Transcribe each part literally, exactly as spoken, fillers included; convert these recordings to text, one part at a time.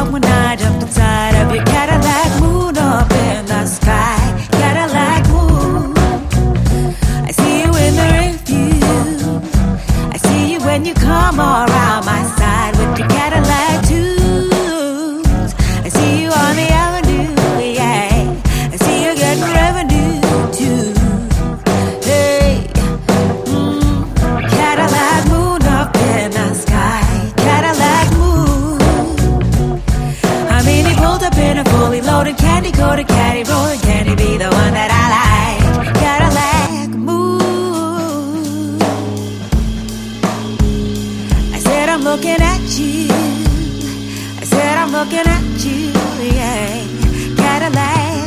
out when I jumped inside of your Cadillac, moon up in the sky. Cadillac moon. I see you in the review. I see you when you come around my side with your Cadillac tunes. I see you on the avenue, yeah. I see you getting revenue too. Hey, mm, Cadillac moon up in the sky. Cadillac moon. I mean, he pulled up in a fully loaded candy coated caddy, rolling. Can he be the one that I like? Cadillac moon. I said I'm looking at you. I said I'm looking at you, yeah. Cadillac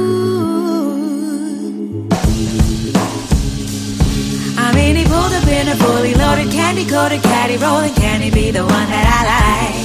moon. I mean, he pulled up in a fully loaded candy coated caddy, rolling. Can he be the one that I like?